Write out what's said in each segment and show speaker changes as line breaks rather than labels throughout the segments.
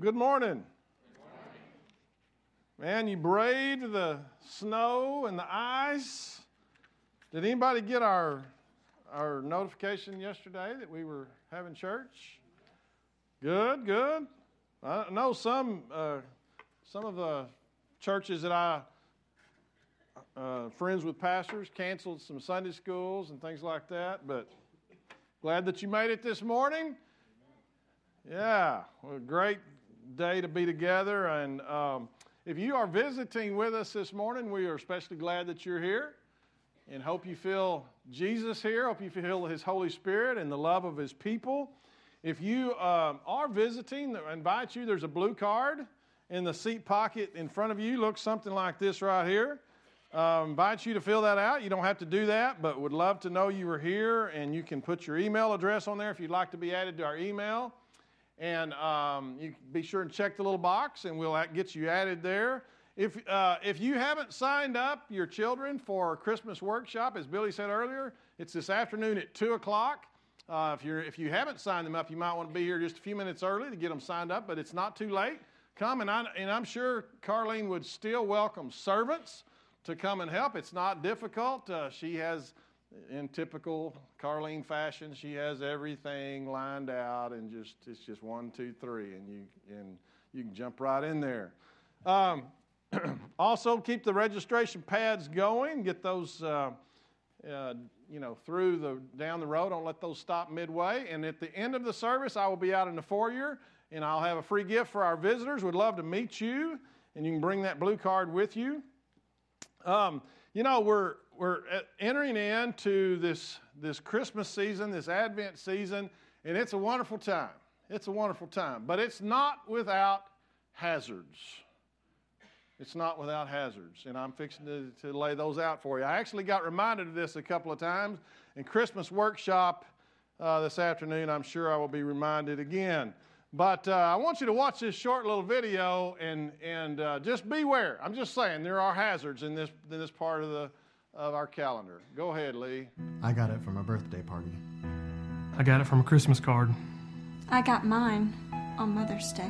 Good morning. Man, you braved the snow and the ice. Did anybody get our notification yesterday that we were having church? Good. I know some of the churches that I friends with pastors canceled some Sunday schools and things like that, but glad that you made it this morning. Yeah, well, great day to be together. And if you are visiting with us this morning, we are especially glad that you're here and hope you feel Jesus here. Hope you feel His Holy Spirit and the love of His people. If you are visiting, I invite you. There's a blue card in the seat pocket in front of you. Looks something like this right here. Invite you to fill that out. You don't have to do that, but would love to know you were here, and you can put your email address on there if you'd like to be added to our email. And you be sure and check the little box, and we'll get you added there. If you haven't signed up your children for Christmas workshop, as Billy said earlier, it's this afternoon at 2 o'clock. If you haven't signed them up, you might want to be here just a few minutes early to get them signed up, but it's not too late. Come, and I'm sure Carlene would still welcome servants to come and help. It's not difficult. She has, in typical Carlene fashion, she has everything lined out, and it's just 1, 2, 3, and you can jump right in there. Also, keep the registration pads going. Get those, through down the road. Don't let those stop midway. And at the end of the service, I will be out in the foyer, and I'll have a free gift for our visitors. We'd love to meet you, and you can bring that blue card with you. We're entering into this Christmas season, this Advent season, and it's a wonderful time. It's a wonderful time, but it's not without hazards. It's not without hazards, and I'm fixing to lay those out for you. I actually got reminded of this a couple of times in Christmas workshop this afternoon. I'm sure I will be reminded again. But I want you to watch this short little video and just beware. I'm just saying there are hazards in this part of our calendar. Go ahead, Lee.
I got it from a birthday party.
I got it from a Christmas card.
I got mine on Mother's Day.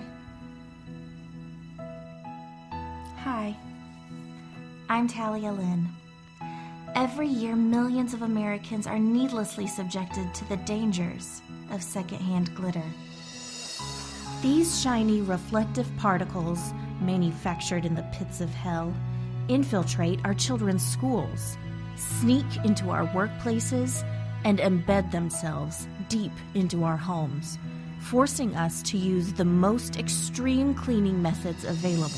Hi, I'm Talia Lynn. Every year, millions of Americans are needlessly subjected to the dangers of secondhand glitter. These shiny, reflective particles, manufactured in the pits of hell, infiltrate our children's schools, sneak into our workplaces, and embed themselves deep into our homes, forcing us to use the most extreme cleaning methods available.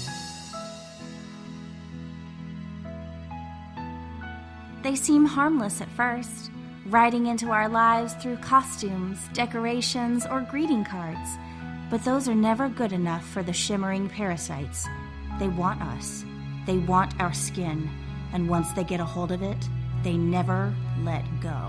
They seem harmless at first, riding into our lives through costumes, decorations, or greeting cards. But those are never good enough for the shimmering parasites. They want us. They want our skin. And once they get a hold of it, they never let go.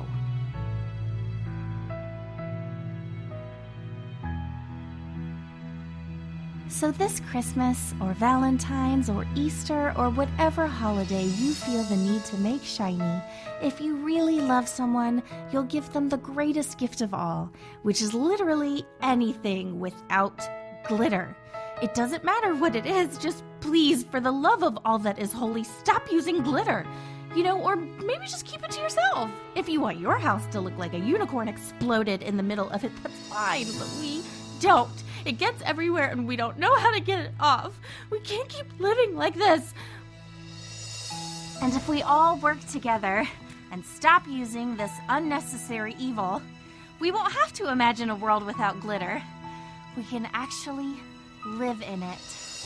So this Christmas, or Valentine's, or Easter, or whatever holiday you feel the need to make shiny, if you really love someone, you'll give them the greatest gift of all, which is literally anything without glitter. It doesn't matter what it is, just please, for the love of all that is holy, stop using glitter. Or maybe just keep it to yourself. If you want your house to look like a unicorn exploded in the middle of it, that's fine, but we don't. It gets everywhere and we don't know how to get it off. We can't keep living like this. And if we all work together and stop using this unnecessary evil, we won't have to imagine a world without glitter. We can actually live in it.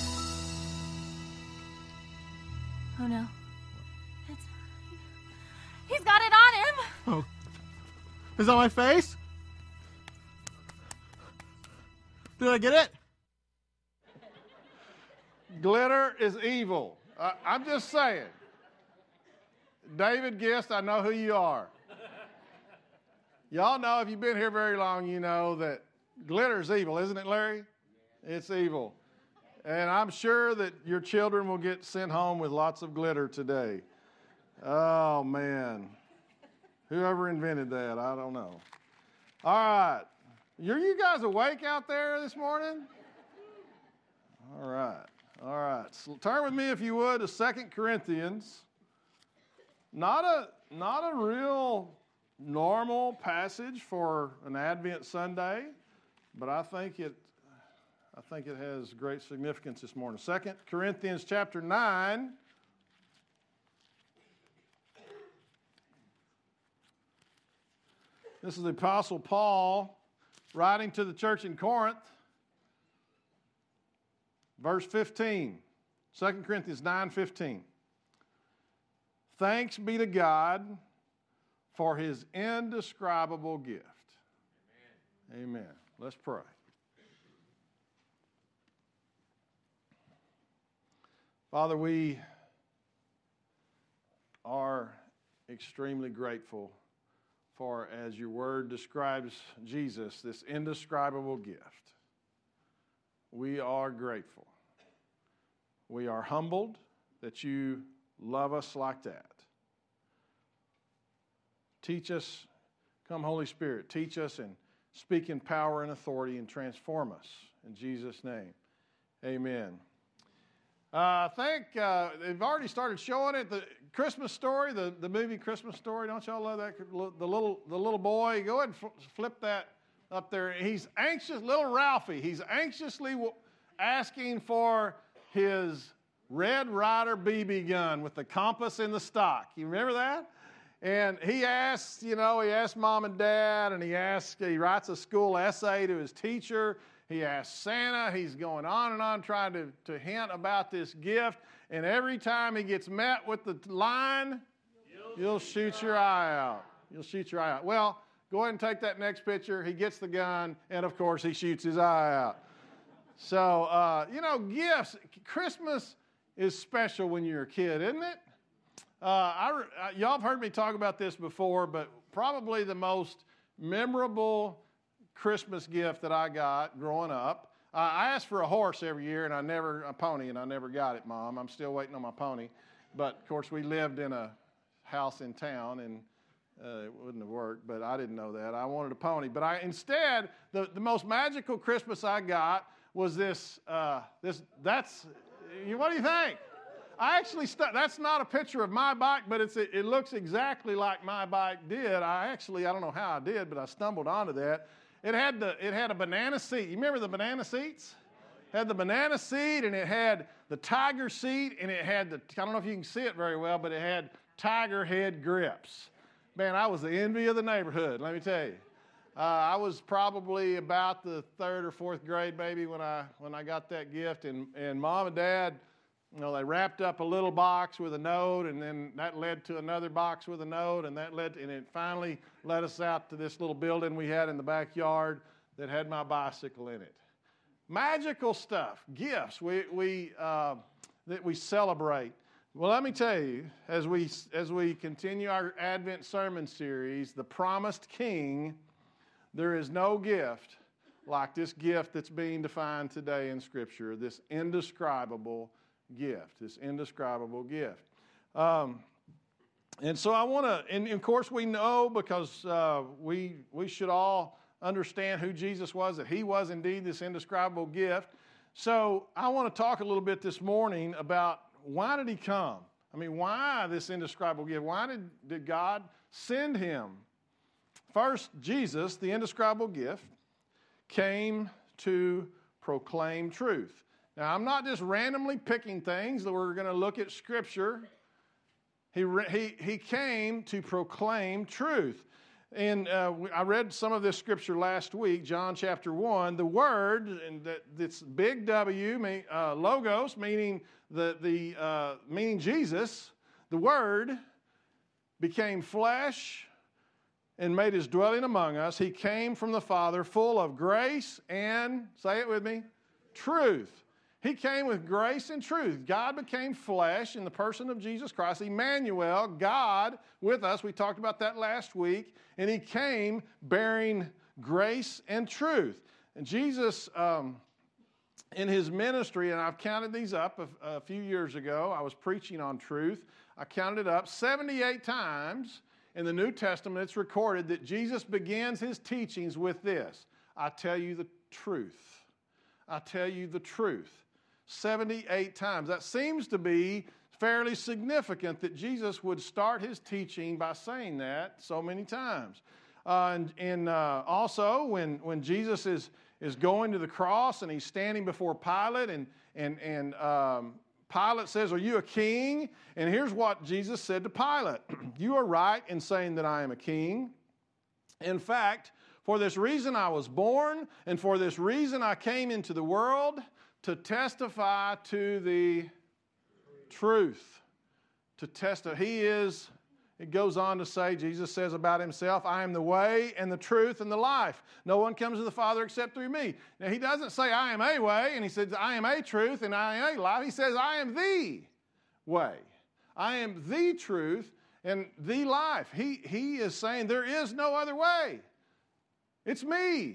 Oh no. He's got it on him!
Oh. Is that my face? Did I get it?
Glitter is evil. I'm just saying. David Gist, I know who you are. Y'all know, if you've been here very long, you know that glitter is evil, isn't it, Larry? It's evil. And I'm sure that your children will get sent home with lots of glitter today. Oh, man. Whoever invented that, I don't know. All right. Are you guys awake out there this morning? All right. All right. So turn with me, if you would, to 2 Corinthians. Not a real normal passage for an Advent Sunday, but I think it has great significance this morning. 2 Corinthians chapter 9. This is the Apostle Paul writing to the church in Corinth. Verse 15, 2 Corinthians 9:15. Thanks be to God for his indescribable gift. Amen. Amen. Let's pray. Father, we are extremely grateful for, as your word describes Jesus, this indescribable gift. We are grateful. We are humbled that you love us like that. Teach us, come Holy Spirit, teach us and speak in power and authority and transform us. In Jesus' name, amen. I think they've already started showing it. The Christmas Story, the movie Christmas Story. Don't y'all love that? The little boy. Go ahead and flip that up there. He's anxious, little Ralphie. He's anxiously asking for his Red Ryder BB gun with the compass in the stock. You remember that? And he asks Mom and Dad, and he writes a school essay to his teacher. He asks Santa. He's going on and on trying to hint about this gift. And every time he gets met with the line, you'll shoot your eye out. You'll shoot your eye out. Well, go ahead and take that next picture. He gets the gun, and of course, he shoots his eye out. So, gifts. Christmas is special when you're a kid, isn't it? Y'all have heard me talk about this before, but probably the most memorable Christmas gift that I got growing up. I asked for a horse every year, and a pony, and I never got it, Mom. I'm still waiting on my pony. But, of course, we lived in a house in town, and it wouldn't have worked, but I didn't know that. I wanted a pony. But instead, the most magical Christmas I got was this. What do you think? I actually, that's not a picture of my bike, but it looks exactly like my bike did. I don't know how I did, but I stumbled onto that. It had a banana seat. You remember the banana seats? It had the banana seat, and it had the tiger seat, and it had I don't know if you can see it very well, but it had tiger head grips. Man, I was the envy of the neighborhood, let me tell you. I was probably about the 3rd or 4th grade, maybe, when I got that gift, and Mom and Dad, they wrapped up a little box with a note, and then that led to another box with a note, and it finally led us out to this little building we had in the backyard that had my bicycle in it. Magical stuff, gifts that we celebrate. Well, let me tell you, as we continue our Advent sermon series, The Promised King, there is no gift like this gift that's being defined today in Scripture, this indescribable gift, And so I want to, and of course we know because we should all understand who Jesus was, that he was indeed this indescribable gift. So I want to talk a little bit this morning about why did he come? I mean, why this indescribable gift? Why did God send him? First, Jesus, the indescribable gift, came to proclaim truth. Now, I'm not just randomly picking things that we're going to look at Scripture. He came to proclaim truth. And I read some of this Scripture last week, John chapter 1. The Word, and that's big W, logos, meaning meaning Jesus. The Word became flesh and made his dwelling among us. He came from the Father, full of grace and, say it with me, truth. He came with grace and truth. God became flesh in the person of Jesus Christ, Emmanuel, God with us. We talked about that last week. And he came bearing grace and truth. And Jesus, in his ministry, and I've counted these up a few years ago. I was preaching on truth. I counted it up 78 times. In the New Testament, it's recorded that Jesus begins his teachings with this: I tell you the truth. I tell you the truth. 78 times. That seems to be fairly significant that Jesus would start his teaching by saying that so many times. Also, when Jesus is going to the cross and he's standing before Pilate, and Pilate says, "Are you a king?" And here's what Jesus said to Pilate: "You are right in saying that I am a king. In fact, for this reason I was born, and for this reason I came into the world, to testify to the truth." To testify. He is, it goes on to say, Jesus says about himself, "I am the way and the truth and the life. No one comes to the Father except through me." Now, he doesn't say, "I am a way," and he says, "I am a truth," and "I am a life." He says, "I am the way. I am the truth and the life." He is saying there is no other way. It's me.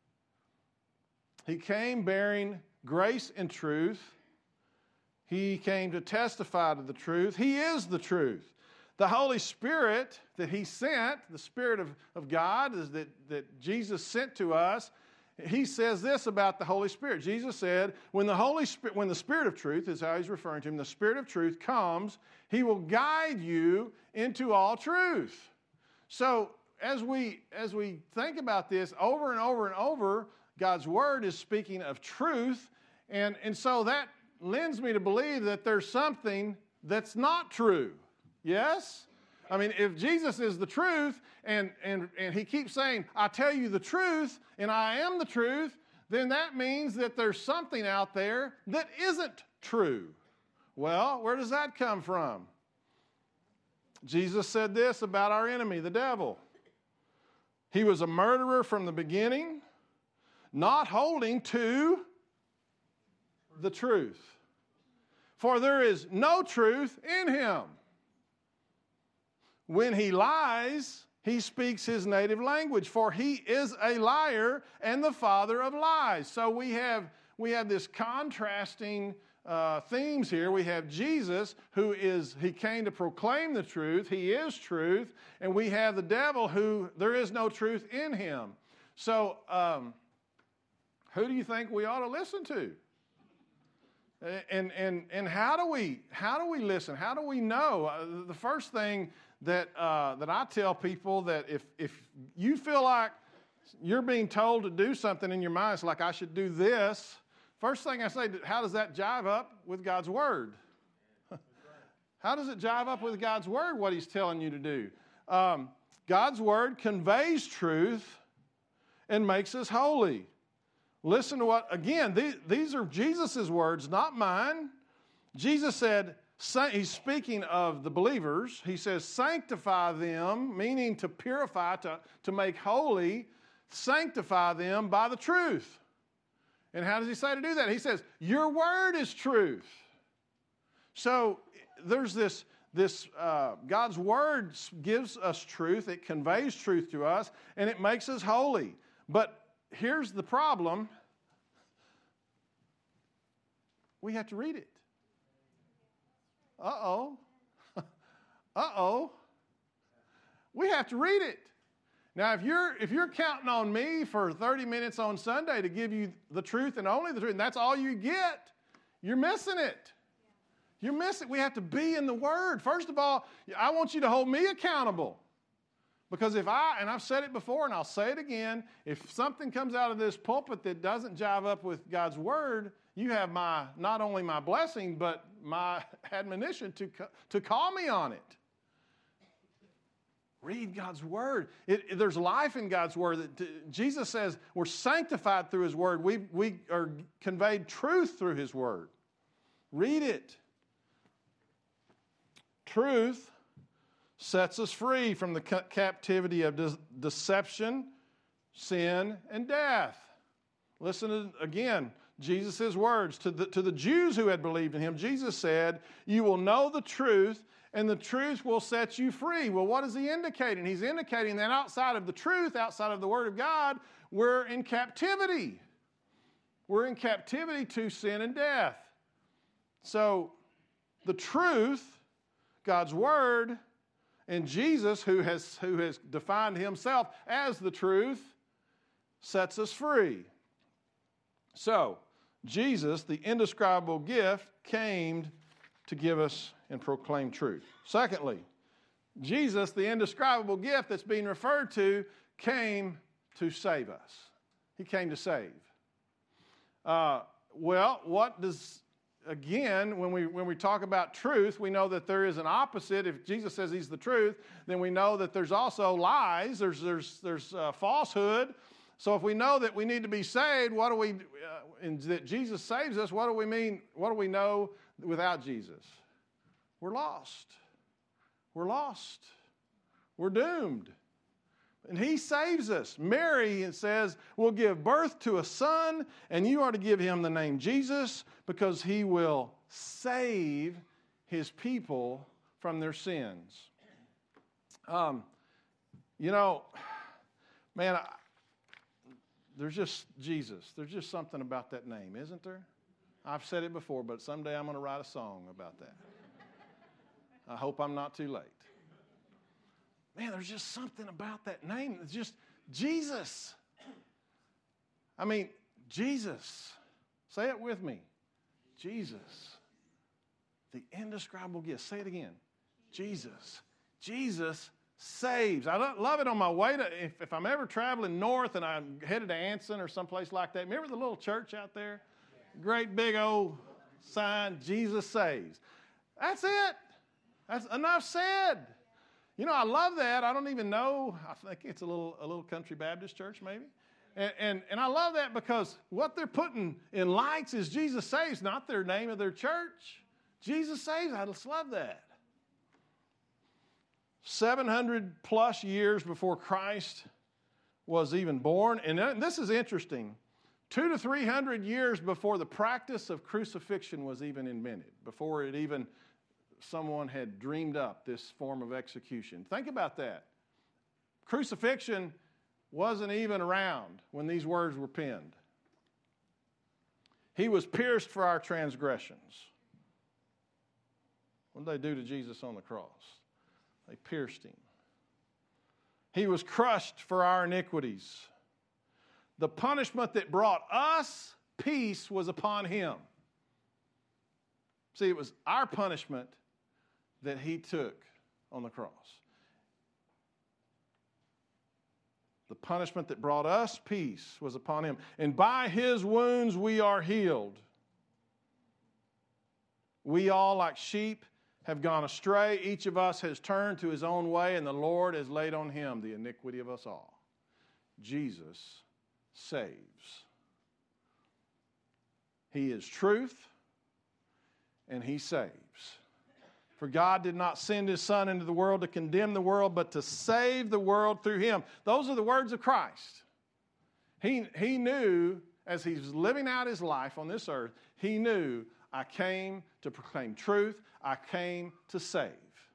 He came bearing grace and truth. He came to testify to the truth. He is the truth. The Holy Spirit that he sent, the Spirit of God that Jesus sent to us, he says this about the Holy Spirit. Jesus said, when the Spirit of truth, is how he's referring to him, the Spirit of truth comes, he will guide you into all truth. So as we think about this over and over and over, God's Word is speaking of truth, and so that lends me to believe that there's something that's not true. Yes? I mean, if Jesus is the truth, and he keeps saying, "I tell you the truth, and I am the truth," then that means that there's something out there that isn't true. Well, where does that come from? Jesus said this about our enemy, the devil. He was a murderer from the beginning, not holding to the truth. For there is no truth in him. When he lies, he speaks his native language, for he is a liar and the father of lies. So we have this contrasting themes here. We have Jesus, he came to proclaim the truth. He is truth. And we have the devil, who there is no truth in him. So who do you think we ought to listen to? And how do we listen? How do we know? The first thing that I tell people, that if you feel like you're being told to do something in your mind, it's like, I should do this. First thing I say, how does that jive up with God's Word? How does it jive up with God's Word, what he's telling you to do? God's Word conveys truth and makes us holy. Listen to what, again, these are Jesus' words, not mine. Jesus said, he's speaking of the believers. He says, sanctify them, meaning to purify, to make holy, sanctify them by the truth. And how does he say to do that? He says, your word is truth. So there's this God's Word gives us truth. It conveys truth to us, and it makes us holy. But here's the problem. We have to read it. Uh-oh. We have to read it. Now, if you're counting on me for 30 minutes on Sunday to give you the truth and only the truth, and that's all you get, you're missing it. You're missing. We have to be in the Word. First of all, I want you to hold me accountable. Because I've said it before and I'll say it again, if something comes out of this pulpit that doesn't jive up with God's Word, you have not only my blessing, but my admonition to call me on it. Read God's Word. There's life in God's Word. Jesus says we're sanctified through His Word. We are conveyed truth through His Word. Read it. Truth sets us free from the captivity of deception, sin, and death. Listen to, again, Jesus' words. To the Jews who had believed in Him, Jesus said, you will know the truth, and the truth will set you free. Well, what is He indicating? He's indicating that outside of the truth, outside of the Word of God, we're in captivity. We're in captivity to sin and death. So, the truth, God's Word, and Jesus, who has defined Himself as the truth, sets us free. So, Jesus, the indescribable gift, came to give us and proclaim truth. Secondly, Jesus, the indescribable gift that's being referred to, came to save us. He came to save. Again, when we talk about truth, we know that there is an opposite. If Jesus says he's the truth, then we know that there's also lies, there's falsehood. So if we know that we need to be saved, and that Jesus saves us, what do we mean? What do we know without Jesus? We're lost. We're lost. We're doomed. And he saves us. Mary, it says, will give birth to a son, and you are to give him the name Jesus, because he will save his people from their sins. There's just Jesus. There's just something about that name, isn't there? I've said it before, but someday I'm going to write a song about that. I hope I'm not too late. Man, there's just something about that name. It's just Jesus. I mean, Jesus. Say it with me. Jesus. The indescribable gift. Say it again. Jesus. Jesus saves. I love it on my way to, if I'm ever traveling north and I'm headed to Anson or someplace like that. Remember the little church out there? Great big old sign, Jesus saves. That's it. That's enough said. I love that. I don't even know. I think it's a little country Baptist church maybe. And I love that because what they're putting in lights is Jesus saves, not their name of their church. Jesus saves. I just love that. 700 plus years before Christ was even born. And this is interesting. 200 to 300 years before the practice of crucifixion was even invented, before someone had dreamed up this form of execution. Think about that. Crucifixion wasn't even around when these words were penned. He was pierced for our transgressions. What did they do to Jesus on the cross? They pierced him. He was crushed for our iniquities. The punishment that brought us peace was upon him. See, it was our punishment that he took on the cross. The punishment that brought us peace was upon him. And by his wounds we are healed. We all, like sheep, have gone astray. Each of us has turned to his own way, and the Lord has laid on him the iniquity of us all. Jesus saves. He is truth, and he saves. For God did not send his Son into the world to condemn the world, but to save the world through him. Those are the words of Christ. He knew, as he was living out his life on this earth, he knew, I came to proclaim truth. I came to save.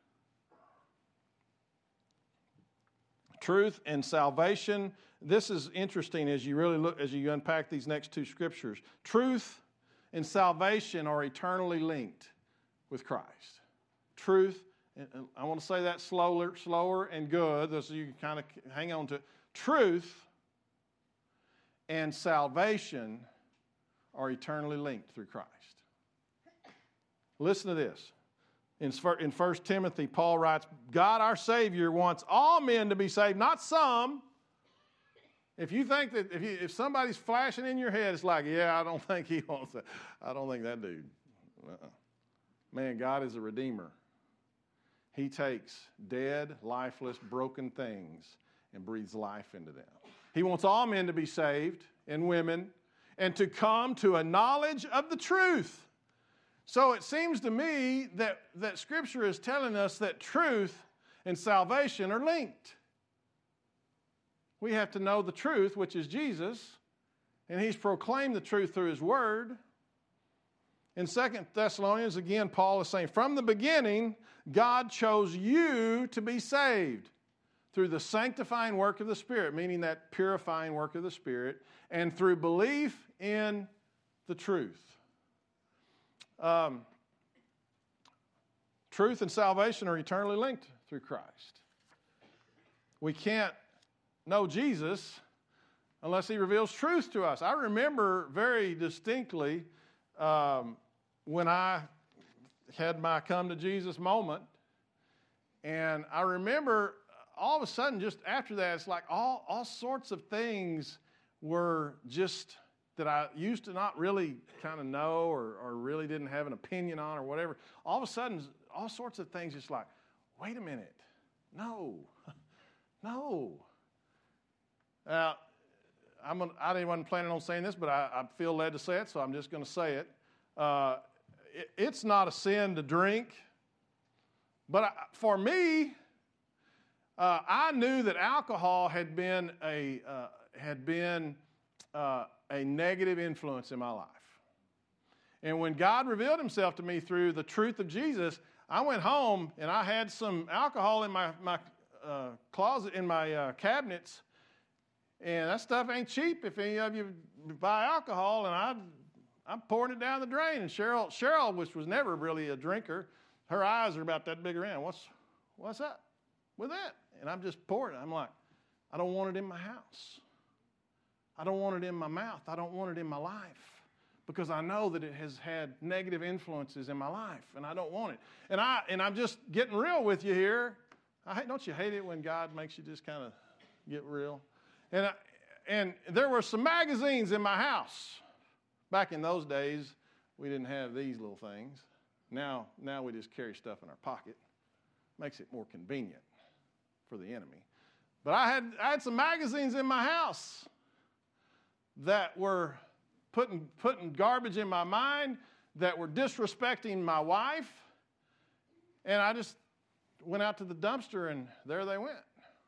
Truth and salvation. This is interesting as you really look, as you unpack these next two scriptures. Truth and salvation are eternally linked with Christ. Truth, and I want to say that slower and good, so you can kind of hang on to it. Truth and salvation are eternally linked through Christ. Listen to this. In 1 Timothy, Paul writes, God our Savior wants all men to be saved, not some. If you think that if somebody's flashing in your head, it's like, yeah, I don't think he wants that. I don't think that dude. Man, God is a redeemer. He takes dead, lifeless, broken things and breathes life into them. He wants all men to be saved, and women, and to come to a knowledge of the truth. So it seems to me that Scripture is telling us that truth and salvation are linked. We have to know the truth, which is Jesus, and he's proclaimed the truth through his word. In 2 Thessalonians, again, Paul is saying, from the beginning, God chose you to be saved through the sanctifying work of the Spirit, meaning that purifying work of the Spirit, and through belief in the truth. Truth and salvation are eternally linked through Christ. We can't know Jesus unless he reveals truth to us. I remember very distinctly when I had my come to Jesus moment, and I remember all of a sudden just after that, it's like all sorts of things were just that I used to not really kind of know or really didn't have an opinion on or whatever. All of a sudden, all sorts of things just like, wait a minute, no. Now, I wasn't planning on saying this, but I feel led to say it, so I'm just going to say it. It's not a sin to drink, but for me, I knew that alcohol had been a negative influence in my life. And when God revealed himself to me through the truth of Jesus, I went home and I had some alcohol in my closet, in my cabinets, and that stuff ain't cheap if any of you buy alcohol, and I'm pouring it down the drain. And Cheryl, which was never really a drinker, her eyes are about that big around. What's up with that? And I'm just pouring it. I'm like, I don't want it in my house. I don't want it in my mouth. I don't want it in my life, because I know that it has had negative influences in my life, and I don't want it. And I'm just getting real with you here. Don't you hate it when God makes you just kind of get real? And there were some magazines in my house. Back in those days, we didn't have these little things. Now we just carry stuff in our pocket. Makes it more convenient for the enemy. But I had some magazines in my house that were putting garbage in my mind, that were disrespecting my wife. And I just went out to the dumpster, and there they went.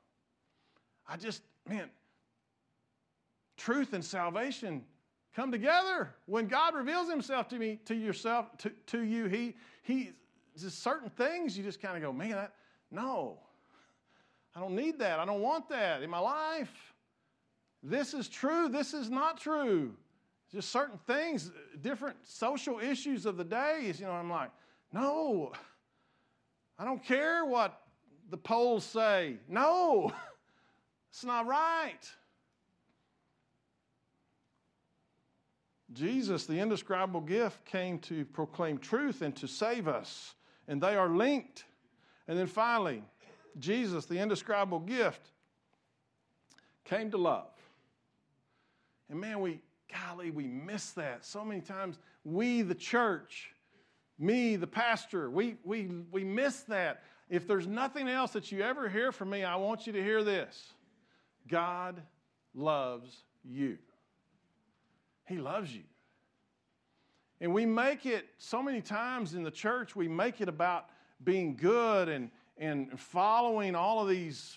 Truth and salvation come together. When God reveals himself to me, to you, he just certain things you just kind of go, man, no, I don't need that. I don't want that in my life. This is true. This is not true. Just certain things, different social issues of the day. I'm like, no, I don't care what the polls say. No, it's not right. Jesus, the indescribable gift, came to proclaim truth and to save us, and they are linked. And then finally, Jesus, the indescribable gift, came to love. And man, we miss that so many times. We, the church, me, the pastor, we miss that. If there's nothing else that you ever hear from me, I want you to hear this. God loves you. He loves you. And we make it, so many times in the church, we make it about being good and following all of these,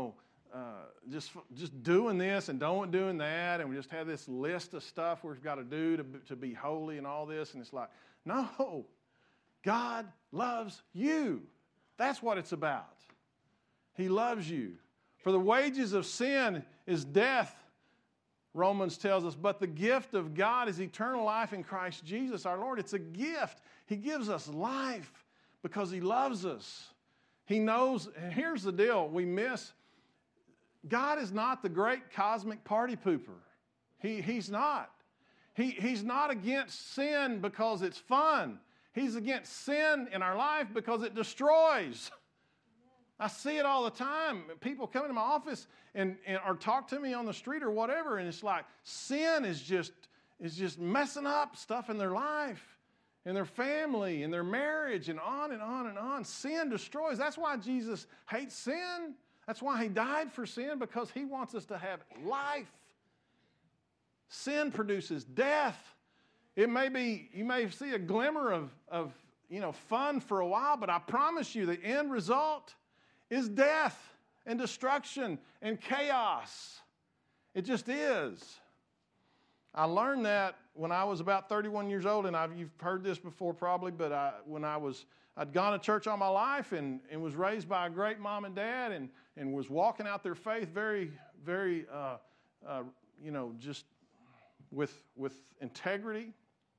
just doing this and doing that, and we just have this list of stuff we've got to do to be holy and all this, and it's like, no, God loves you. That's what it's about. He loves you. For the wages of sin is death, Romans tells us, but the gift of God is eternal life in Christ Jesus our Lord. It's a gift. He gives us life because he loves us. He knows, and here's the deal we miss. God is not the great cosmic party pooper. He's not. He's not against sin because it's fun. He's against sin in our life because it destroys. I see it all the time. People come into my office and or talk to me on the street or whatever, and it's like sin is just messing up stuff in their life, in their family, in their marriage, and on and on and on. Sin destroys. That's why Jesus hates sin. That's why he died for sin, because he wants us to have life. Sin produces death. It may be, you may see a glimmer of fun for a while, but I promise you the end result is death and destruction and chaos. It just is. I learned that when I was about 31 years old, and you've heard this before probably, but I'd gone to church all my life and was raised by a great mom and dad and was walking out their faith very, very, just with integrity.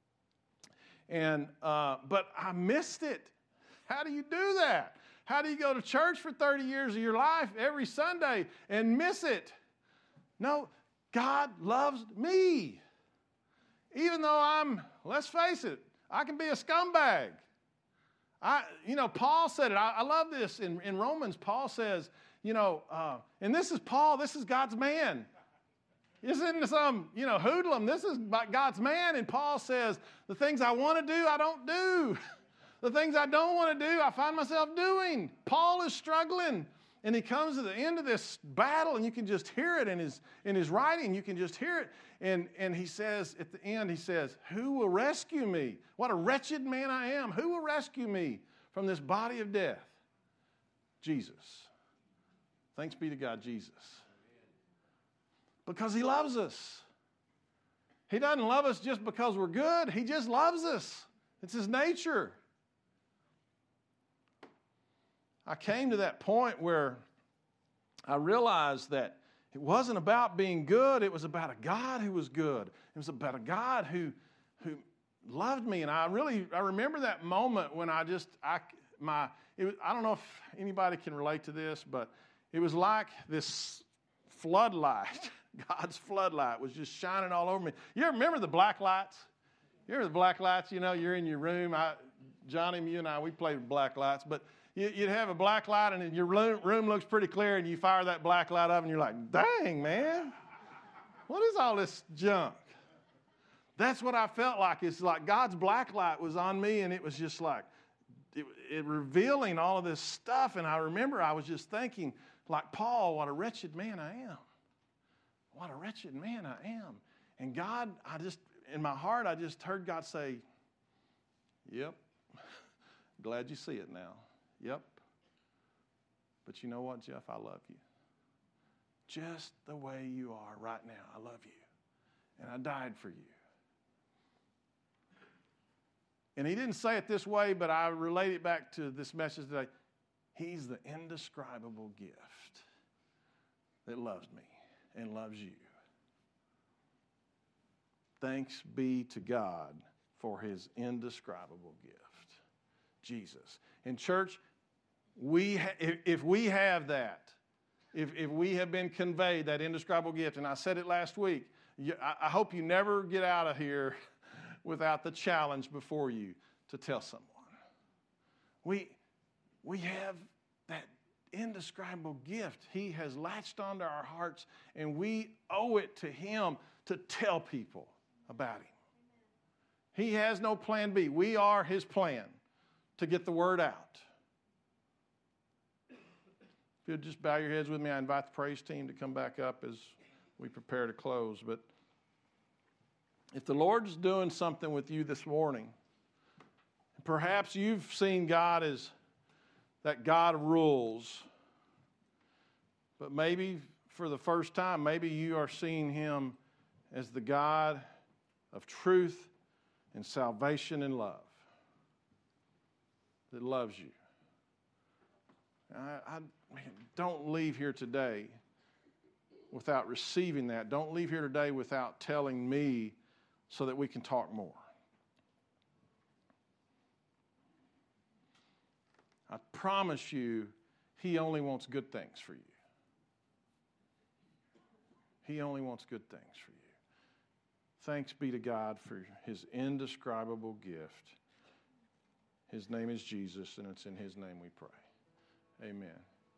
But I missed it. How do you do that? How do you go to church for 30 years of your life every Sunday and miss it? No, God loves me. Even though let's face it, I can be a scumbag. Paul said it. I love this. In Romans, Paul says, and this is Paul, this is God's man. This isn't some, hoodlum. This is God's man. And Paul says, the things I want to do, I don't do. The things I don't want to do, I find myself doing. Paul is struggling. And he comes to the end of this battle, and you can just hear it in his writing. You can just hear it. And he says, at the end, he says, who will rescue me? What a wretched man I am. Who will rescue me from this body of death? Jesus. Thanks be to God, Jesus. Because he loves us. He doesn't love us just because we're good. He just loves us. It's his nature. I came to that point where I realized that it wasn't about being good. It was about a God who was good. It was about a God who loved me. And I remember that moment when I don't know if anybody can relate to this, but it was like this floodlight. God's floodlight was just shining all over me. You ever remember the black lights? You remember the black lights? You're in your room. Johnny, you and I, we played with black lights, but you'd have a black light, and your room looks pretty clear, and you fire that black light up, and you're like, dang, man, what is all this junk? That's what I felt like. It's like God's black light was on me, and it was just like it revealing all of this stuff. And I remember I was just thinking, like Paul, what a wretched man I am. What a wretched man I am. And God, in my heart, I just heard God say, yep, glad you see it now. Yep. But you know what, Jeff? I love you. Just the way you are right now. I love you. And I died for you. And he didn't say it this way, but I relate it back to this message today. He's the indescribable gift that loves me and loves you. Thanks be to God for his indescribable gift, Jesus. In church, if we have that, if we have been conveyed that indescribable gift, and I said it last week, I hope you never get out of here without the challenge before you to tell someone. We have that indescribable gift. He has latched onto our hearts, and we owe it to him to tell people about him. He has no plan B. We are his plan to get the word out. If you'll just bow your heads with me, I invite the praise team to come back up as we prepare to close. But if the Lord's doing something with you this morning, perhaps you've seen God as that God rules, but maybe for the first time, maybe you are seeing him as the God of truth and salvation and love, that loves you. Don't leave here today without receiving that. Don't leave here today without telling me so that we can talk more. I promise you, he only wants good things for you. He only wants good things for you. Thanks be to God for his indescribable gift. His name is Jesus, and it's in his name we pray. Amen.